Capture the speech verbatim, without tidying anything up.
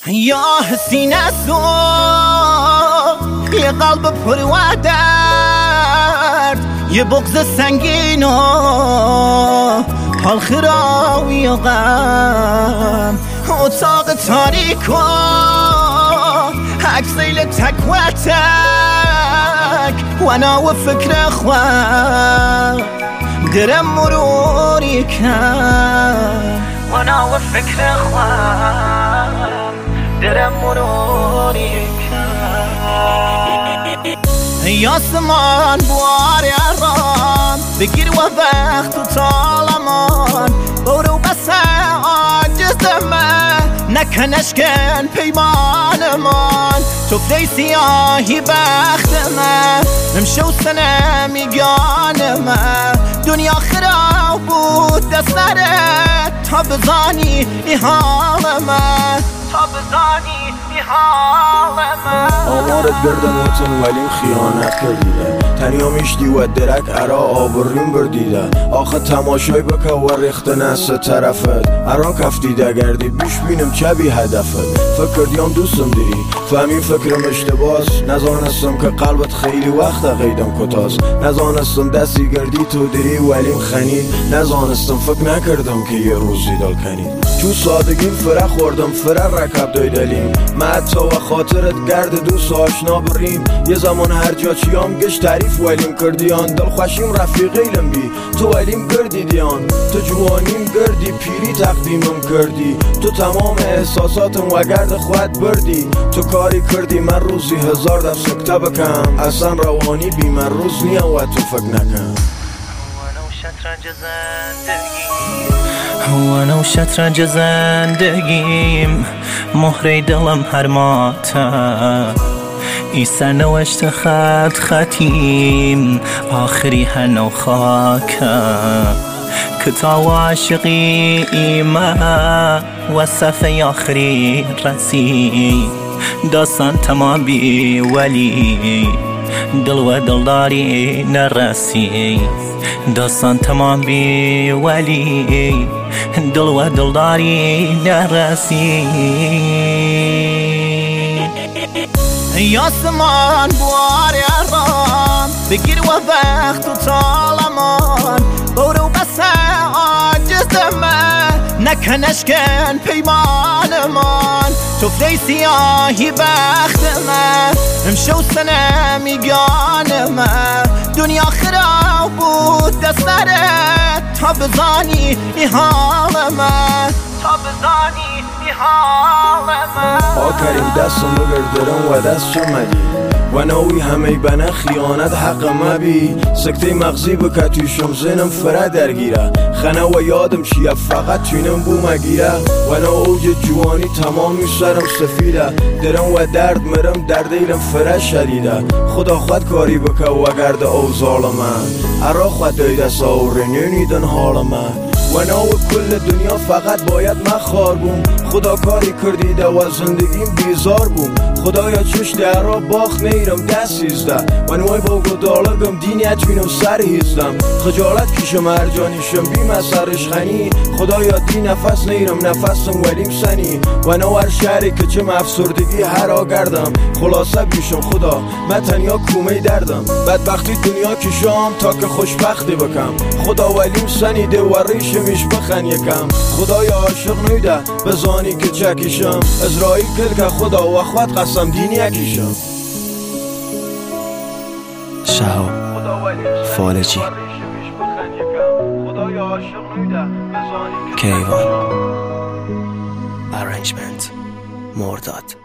یا حسین تو یه قلب پر و درد، یه بغض سنگین و حال خراوی و غم، اتاق تاریک و عکسیل تک و تک، وانا و فکر خواه درم مروری کن، وانا و فکر خواه درم مروری کن. یاسمان بوار ارام بگیر و وقت و طالمان، برو بس عاجز من نکنش کن پیمانمان، تو فدی سیاهی بخت من امشو سنه میگان من، دنیا خراب بود دسترت تا بزانی ای حال من، تا بزانی ای حال من. آمارت گردن وطن ولیم خیانت کردیده، تنیا میشتی و درک ارا آوریم بردیده، آخه تماشای بکه و ریخت نست طرفت، ارا کفتیده گردی بیش بینم چه بی هدفت، فکر دیام دوستم دیری فهمی فکرم اشتباس، نزانستم که قلبت خیلی وقت قیدم کتاس، نزانستم دستی گردی تو دیری ولیم خنید، نزانستم فکر نکردم که یه روزی دل کنید، چو سادگیم فره خوردم فره رکب دایدلیم، من حتی و خاطرت گرد دوست آشنا بریم، یه زمان هر جا چیام گش تعریف ولیم کردیان، دل خوشیم رفیقیلم بی تو ولیم گردی دیان، تو جوانیم گردی پیری تقدیمم کردی، تو تمام احساساتم و گرد خود بردی، تو کاری کردی من روزی هزار دف سکته بکم، اصلا روانی بی من روز نیم و تو فکر نکن. وانا و شطرنج زندگیم مهره دلم هر ماته، ای سرنوشت خط خطیم آخری هنو خاکه، کتاب عاشقی ایمه و صفحه آخری رسی، داستان تمام بی ولی دل و دلداری نرسی، داستان تمام بی ولی دل و دلداری نرسی. یاسمان بوار ارام بگیر و وقت و طالمان، برو بس عاجز من نکنش کن پیمانمان، تو فدی سیاهی بخت من امشو سنه میگان من، دنیا خراب بود دسترت تا بزانی ای حال من، تا بزانی ای حال من. آکریم دستم بگردرم و دست شمدی و نوی همه بنا خیانت حق مبی، سکته مغزی بکه تویشم زنم فره درگیره، خنه و یادم چیه فقط توینم بو مگیره، و نو اوج جوانی تمامی سرم سفیده، درم و درد مرم در دیلم فره شدیده، خدا خود کاری بکه و گرد او ظالمه، ارا خود دیده ساوره نینیدن حال من، و نو کل دنیا فقط باید من خار بوم، خدا کاری کردیده و زندگیم بیزار بوم، خدایا چش درا باخ نیرم دست هیزده، و نوی با گدالگم دینی اتوینم سر هیزدم، خجالت کشم ارجانیشم بیم از سرش خنی، خدایا دی نفس نیرم نفسم ولیم سنی، و نو هر شهری که چم افسردگی هر آگردم، خلاصه بیشم خدا من تنیا کومه دردم، بدبختی دنیا کشم تا که خوشبختی بکم، خدا ولیم سنیده و ریشمیش بخن یکم، خدایا عاشق نیده بزانی که چکیشم، ازرائیل کل که خدا و خود قسم دینی اکیشم. شهاب فالجی کیوان ارنجمنت مرداد.